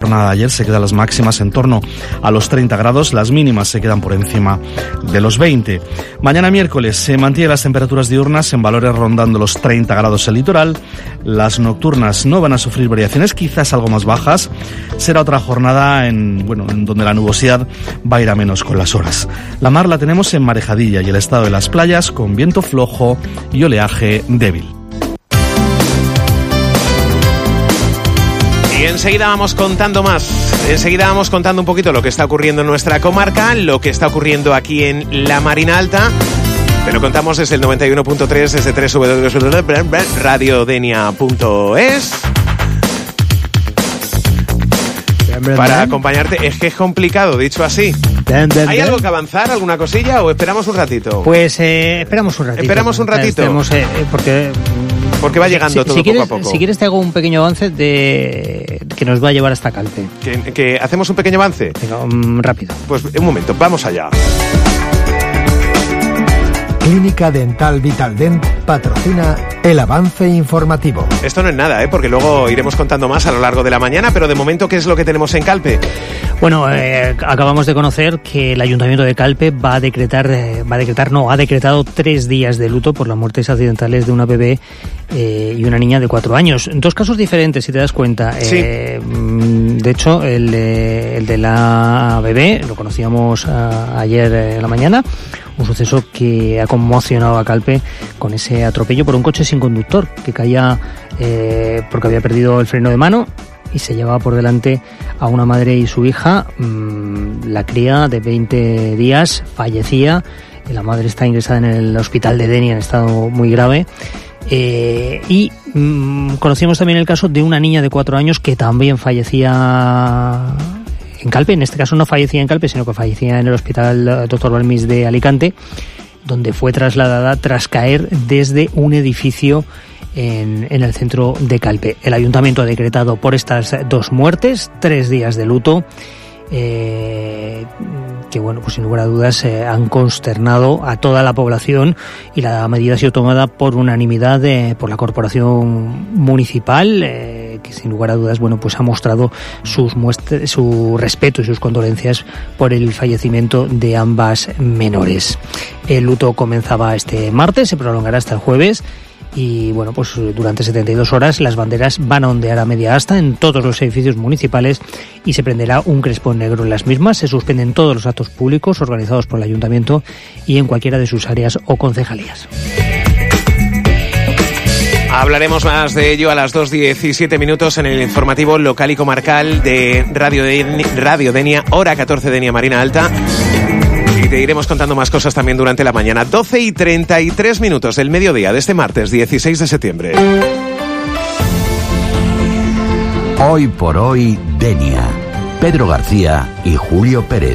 jornada de ayer se quedan las máximas en torno a los 30 grados, las mínimas se quedan por encima de los 20. Mañana miércoles se mantienen las temperaturas diurnas en valores rondando los 30 grados el litoral. Las nocturnas no van a sufrir variaciones, quizás algo más bajas. Será otra jornada en donde la nubosidad va a ir a menos con las horas. La mar la tenemos en marejadilla y el estado de las playas con viento flojo y oleaje débil. Y enseguida vamos contando más. Enseguida vamos contando un poquito lo que está ocurriendo en nuestra comarca, lo que está ocurriendo aquí en la Marina Alta. Te lo contamos desde el 91.3, desde www.radiodenia.es. Para acompañarte. Es que es complicado, dicho así. ¿Hay algo que avanzar, alguna cosilla o esperamos un ratito? Pues esperamos un ratito. Esperamos un ratito. Porque va llegando todo poco a poco. Si quieres te hago un pequeño avance que nos va a llevar hasta Calpe. ¿Que hacemos un pequeño avance? Venga, rápido. Pues un momento, vamos allá. Clínica Dental Vitaldent patrocina el avance informativo. Esto no es nada, porque luego iremos contando más a lo largo de la mañana, pero de momento, ¿qué es lo que tenemos en Calpe? Bueno, acabamos de conocer que el Ayuntamiento de Calpe ha decretado 3 días de luto por las muertes accidentales de una bebé y una niña de 4 años. En 2 casos diferentes, si te das cuenta. Sí. De hecho, el de la bebé lo conocíamos ayer en la mañana. Un suceso que ha conmocionado a Calpe con ese atropello por un coche sin conductor que caía porque había perdido el freno de mano y se llevaba por delante a una madre y su hija. La cría de 20 días fallecía y la madre está ingresada en el hospital de Denia en estado muy grave. Conocíamos también el caso de una niña de 4 años que también fallecía en Calpe. En este caso no fallecía en Calpe, sino que fallecía en el Hospital Dr. Balmis de Alicante, donde fue trasladada tras caer desde un edificio en el centro de Calpe. El Ayuntamiento ha decretado por estas 2 muertes 3 días de luto, que pues sin lugar a dudas han consternado a toda la población, y la medida ha sido tomada por unanimidad por la corporación municipal, que sin lugar a dudas pues ha mostrado su respeto y sus condolencias por el fallecimiento de ambas menores. El luto comenzaba este martes, se prolongará hasta el jueves. Y pues durante 72 horas las banderas van a ondear a media asta en todos los edificios municipales y se prenderá un crespón negro en las mismas. Se suspenden todos los actos públicos organizados por el Ayuntamiento y en cualquiera de sus áreas o concejalías. Hablaremos más de ello a las 2:17 en el informativo local y comarcal de Radio Denia, hora 14 Denia Marina Alta. Y te iremos contando más cosas también durante la mañana. 12:33 del mediodía de este martes 16 de septiembre. Hoy por hoy, Denia. Pedro García y Julio Pérez.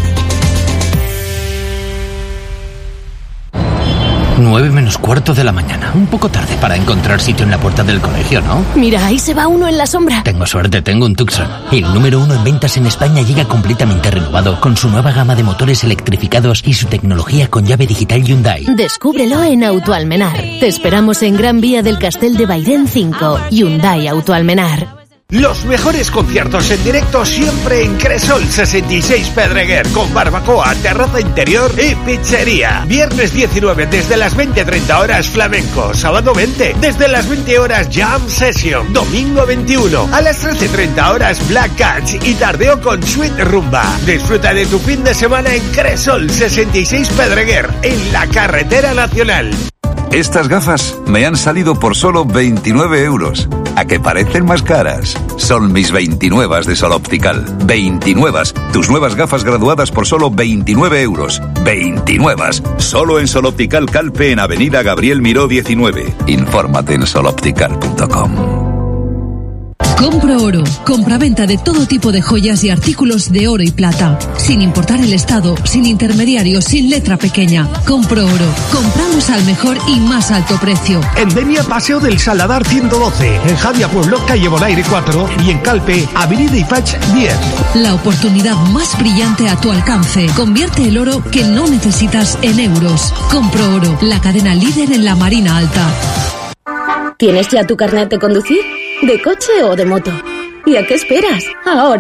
9 menos cuarto de la mañana. Un poco tarde para encontrar sitio en la puerta del colegio, ¿no? Mira, ahí se va uno en la sombra. Tengo suerte, tengo un Tucson. El número 1 en ventas en España llega completamente renovado, con su nueva gama de motores electrificados y su tecnología con llave digital Hyundai. Descúbrelo en Autoalmenar. Te esperamos en Gran Vía del Castel de Bairén 5. Hyundai Autoalmenar. Los mejores conciertos en directo siempre en Cresol 66 Pedreguer, con barbacoa, terraza interior y pizzería. Viernes 19 desde las 20:30 horas flamenco, sábado 20 desde las 20 horas jam session, domingo 21 a las 13:30 horas Black Cats y tardeo con Sweet Rumba. Disfruta de tu fin de semana en Cresol 66 Pedreguer, en la carretera nacional. Estas gafas me han salido por solo 29 euros. ¿A que parecen más caras? Son mis 29 de Sol Optical. 29. Tus nuevas gafas graduadas por solo 29 euros. 29. Solo en Sol Optical Calpe, en Avenida Gabriel Miró 19. Infórmate en soloptical.com. Compro Oro. Compraventa de todo tipo de joyas y artículos de oro y plata. Sin importar el estado, sin intermediarios, sin letra pequeña. Compro Oro. Compramos al mejor y más alto precio. En Denia, Paseo del Saladar 112. En Javia Pueblo, calle Bonaire 4. Y en Calpe, Avenida Ifach 10. La oportunidad más brillante a tu alcance. Convierte el oro que no necesitas en euros. Compro Oro. La cadena líder en la Marina Alta. ¿Tienes ya tu carnet de conducir? ¿De coche o de moto? ¿Y a qué esperas? Ahora